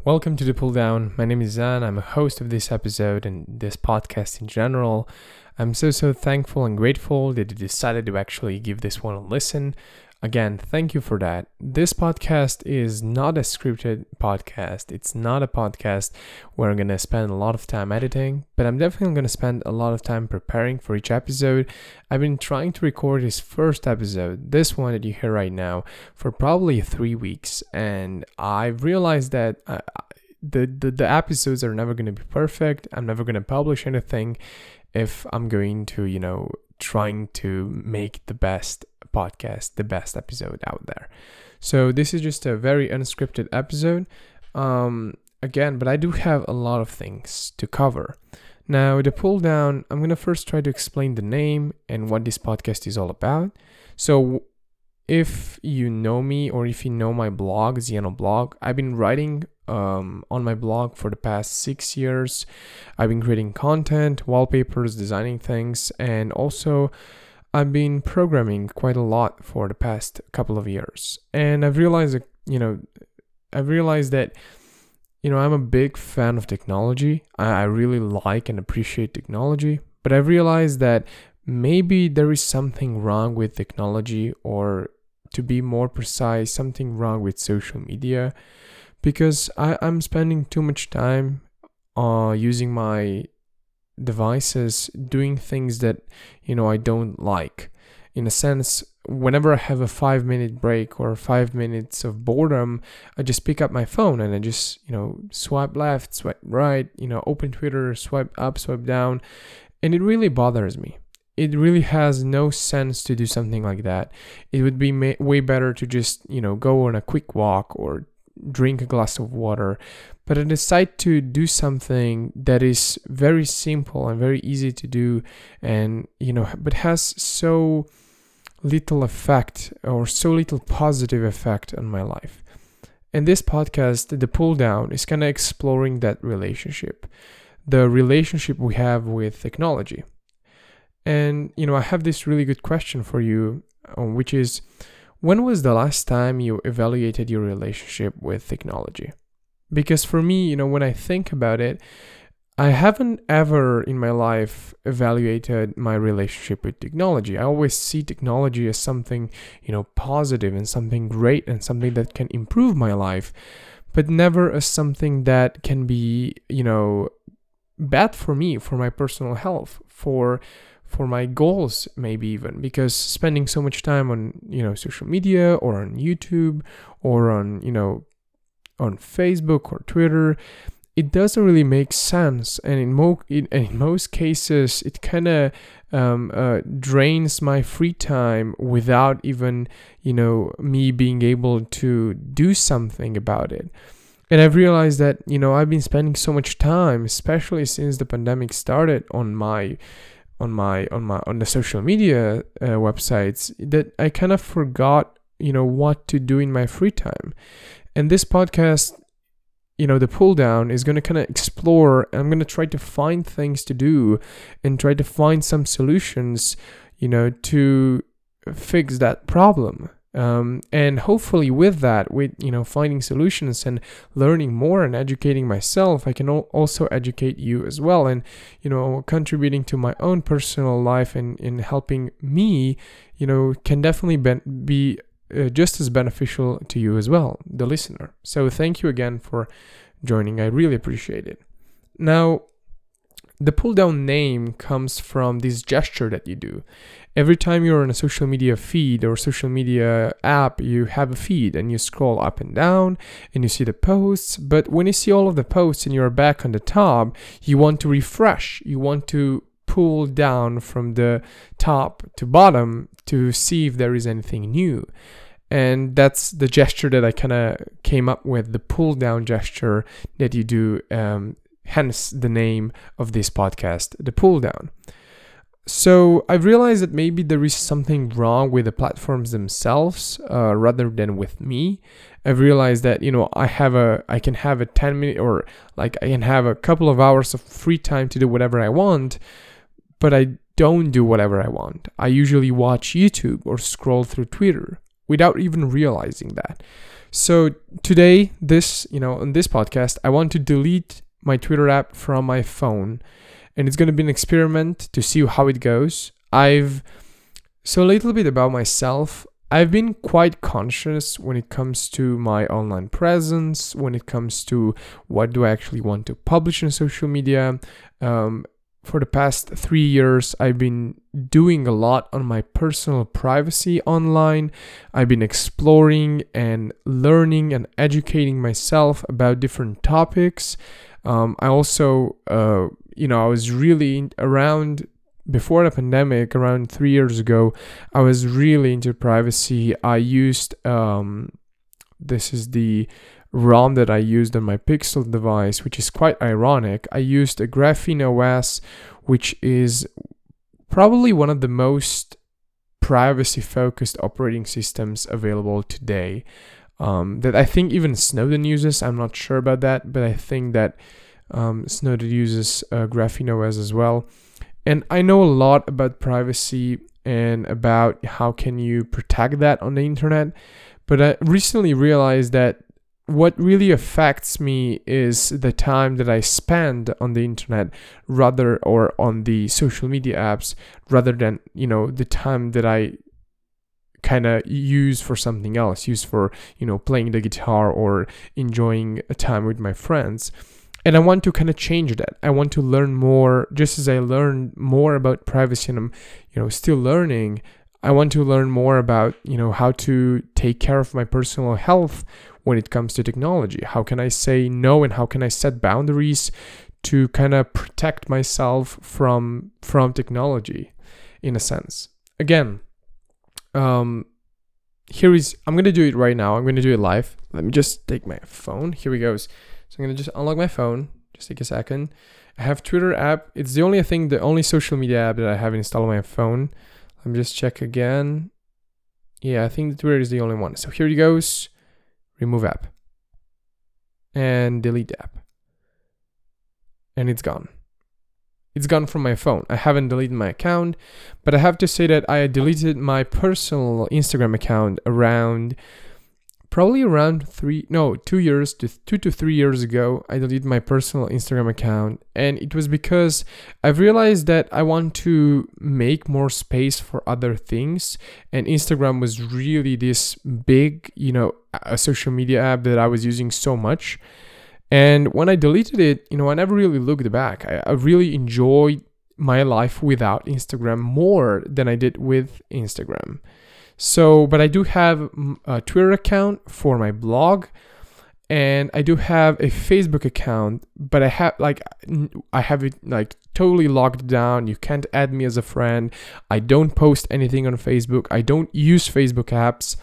Welcome to The Pull Down. My name is Zan. I'm a host of this episode and this podcast in general. I'm so thankful and grateful that you decided to actually give this one a listen. Again, thank you for that. This podcast is not a scripted podcast. It's not a podcast where I'm going to spend a lot of time editing, but I'm definitely going to spend a lot of time preparing for each episode. I've been trying to record this first episode, this one that you hear right now, for probably 3 weeks, and I've realized that the episodes are never going to be perfect. I'm never going to publish anything if I'm going to, trying to make the best podcast, the best episode out there. So this is just a very unscripted episode. But I do have a lot of things to cover. Now, the pull down, I'm going to first try to explain the name and what this podcast is all about. So if you know me or if you know my blog, Ziano Blog, I've been writing on my blog for the past 6 years. I've been creating content, wallpapers, designing things, and also I've been programming quite a lot for the past couple of years. And I've realized that, I'm a big fan of technology. I really like and appreciate technology, but I've realized that maybe there is something wrong with technology, or to be more precise, something wrong with social media, because I'm spending too much time using my devices doing things that I don't like. In a sense, whenever I have a 5-minute break or 5 minutes of boredom, I just pick up my phone and I just swipe left, swipe right, open Twitter, swipe up, swipe down, and it really bothers me. It really has no sense to do something like that. It would be way better to just go on a quick walk or drink a glass of water. But I decide to do something that is very simple and very easy to do, and but has so little effect or so little positive effect on my life. And this podcast, The Pull Down, is kind of exploring that relationship, the relationship we have with technology. And I have this really good question for you, which is, when was the last time you evaluated your relationship with technology? Because for me, when I think about it, I haven't ever in my life evaluated my relationship with technology. I always see technology as something, positive and something great and something that can improve my life, but never as something that can be, bad for me, for my personal health, for my goals, maybe even, because spending so much time on, social media or on YouTube or on, on Facebook or Twitter, it doesn't really make sense. And in most cases, it kind of drains my free time without even, me being able to do something about it. And I've realized that, I've been spending so much time, especially since the pandemic started, on the social media websites, that I kind of forgot, what to do in my free time. And this podcast, The Pull Down, is going to kind of explore, and I'm going to try to find things to do and try to find some solutions, to fix that problem. And hopefully with that, with, finding solutions and learning more and educating myself, I can also educate you as well. And, contributing to my own personal life and in helping me, can definitely be just as beneficial to you as well, the listener. So thank you again for joining. I really appreciate it. Now, the pull down name comes from this gesture that you do. Every time you're on a social media feed or social media app, you have a feed and you scroll up and down and you see the posts. But when you see all of the posts and you're back on the top, you want to refresh. You want to pull down from the top to bottom to see if there is anything new. And that's the gesture that I kind of came up with, the pull down gesture that you do. Hence the name of this podcast, The Pull Down. So I've realized that maybe there is something wrong with the platforms themselves rather than with me. I've realized that, I can have a 10-minute or I can have a couple of hours of free time to do whatever I want, but I don't do whatever I want. I usually watch YouTube or scroll through Twitter without even realizing that. So today, on this podcast, I want to delete my Twitter app from my phone, and it's going to be an experiment to see how it goes. So a little bit about myself. I've been quite conscious when it comes to my online presence, when it comes to what do I actually want to publish on social media. For the past 3 years, I've been doing a lot on my personal privacy online. I've been exploring and learning and educating myself about different topics. I also, I was really around before the pandemic, around 3 years ago, I was really into privacy. I used, this is the ROM that I used on my Pixel device, which is quite ironic. I used a Graphene OS, which is probably one of the most privacy-focused operating systems available today. That I think even Snowden uses. I'm not sure about that, but I think that Snowden uses Graphene OS as well. And I know a lot about privacy and about how can you protect that on the internet. But I recently realized that what really affects me is the time that I spend on the internet or on the social media apps rather than, the time that I kind of use for something else, use for, playing the guitar or enjoying a time with my friends. And I want to kind of change that. I want to learn more, just as I learn more about privacy and I'm, still learning. I want to learn more about, how to take care of my personal health when it comes to technology. How can I say no and how can I set boundaries to kind of protect myself from technology in a sense. Again, I'm going to do it right now. I'm going to do it live. Let me just take my phone. Here we go. So I'm going to just unlock my phone. Just take a second. I have Twitter app. It's the only social media app that I have installed on my phone. Let me just check again. Yeah, I think Twitter is the only one. So here it goes. Remove app. And delete app. And it's gone. It's gone from my phone. I haven't deleted my account, but I have to say that I deleted my personal Instagram account probably around 2 to 3 years ago. I deleted my personal Instagram account, and it was because I've realized that I want to make more space for other things, and Instagram was really this big, a social media app that I was using so much. And when I deleted it, I never really looked back. I really enjoyed my life without Instagram more than I did with Instagram. So, but I do have a Twitter account for my blog, and I do have a Facebook account, but I have it like totally locked down. You can't add me as a friend. I don't post anything on Facebook. I don't use Facebook apps.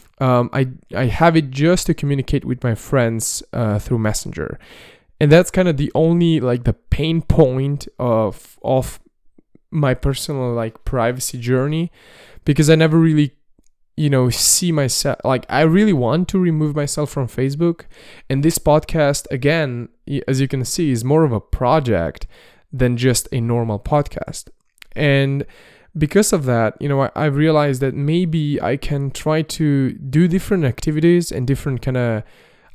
I have it just to communicate with my friends through Messenger, and that's kind of the only the pain point of my personal privacy journey, because I never really see myself, I really want to remove myself from Facebook. And this podcast, again, as you can see, is more of a project than just a normal podcast. And because of that, I realized that maybe I can try to do different activities and different kind of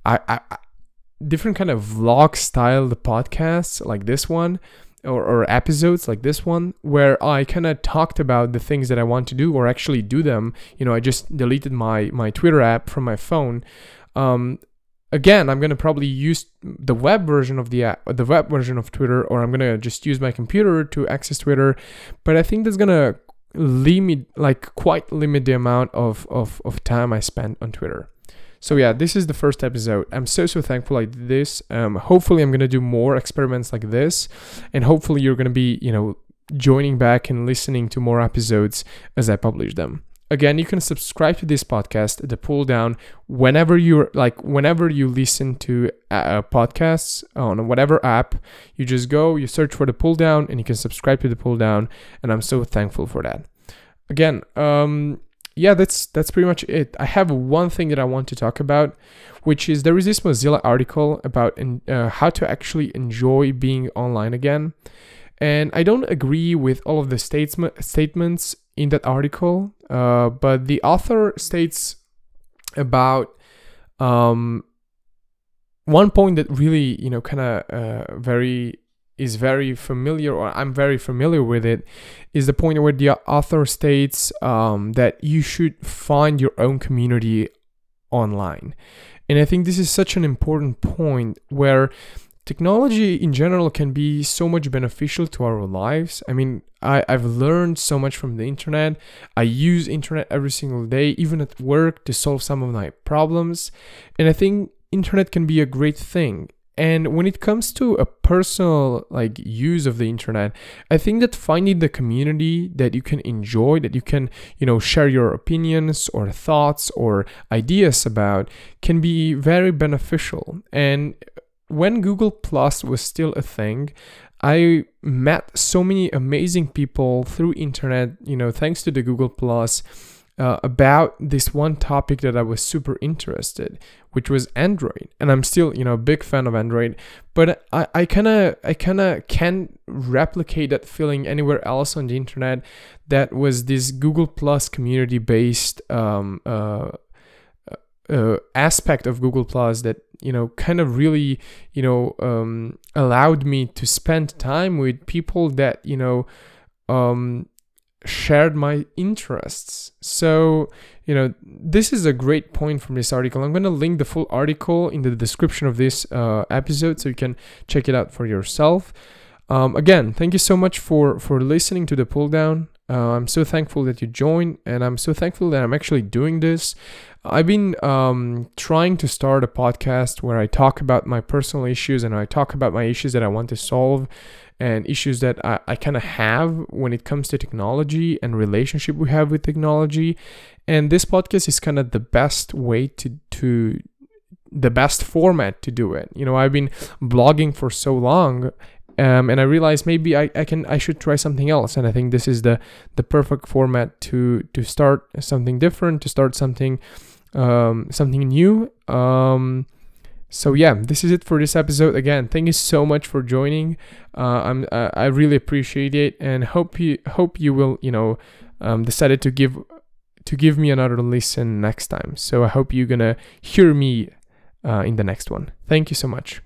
vlog style the podcasts like this one, or episodes like this one, where I kind of talked about the things that I want to do or actually do them. I just deleted my Twitter app from my phone. Again, I'm going to probably use the web version of the app, the web version of Twitter, or I'm going to just use my computer to access Twitter. But I think that's going to quite limit the amount of time I spend on Twitter. So yeah, this is the first episode. I'm so thankful I did this. Hopefully I'm going to do more experiments like this, and hopefully you're going to be, joining back and listening to more episodes as I publish them. Again, you can subscribe to this podcast, The Pull Down, whenever you listen to podcasts on whatever app. You just go, you search for The Pull Down, and you can subscribe to The Pull Down, and I'm so thankful for that. Again, that's pretty much it. I have one thing that I want to talk about, which is there is this Mozilla article about how to actually enjoy being online again. And I don't agree with all of the statements in that article, but the author states about One point that really, kind of very familiar, or I'm very familiar with it, is the point where the author states that you should find your own community online. And I think this is such an important point, where technology in general can be so much beneficial to our lives. I mean, I've learned so much from the internet. I use internet every single day, even at work, to solve some of my problems. And I think internet can be a great thing. And when it comes to a personal use of the internet, I think that finding the community that you can enjoy, that you can, share your opinions or thoughts or ideas about, can be very beneficial. And when Google Plus was still a thing, I met so many amazing people through internet, thanks to the Google Plus, about this one topic that I was super interested, which was Android. And I'm still, a big fan of Android, but I kind of can't replicate that feeling anywhere else on the internet. That was this Google Plus community based aspect of Google Plus that, kind of really, allowed me to spend time with people that, shared my interests. So, this is a great point from this article. I'm going to link the full article in the description of this episode, so you can check it out for yourself. Again, thank you so much for listening to the pull down. I'm so thankful that you joined, and I'm so thankful that I'm actually doing this. I've been trying to start a podcast where I talk about my personal issues, and I talk about my issues that I want to solve, and issues that I kind of have when it comes to technology and relationship we have with technology. And this podcast is kind of the best way to the best format to do it. I've been blogging for so long, and I realized maybe I should try something else. And I think this is the perfect format to start something different, to start something new. So yeah, this is it for this episode. Again, thank you so much for joining. I really appreciate it, and hope you will decided to give me another listen next time. So I hope you're gonna hear me in the next one. Thank you so much.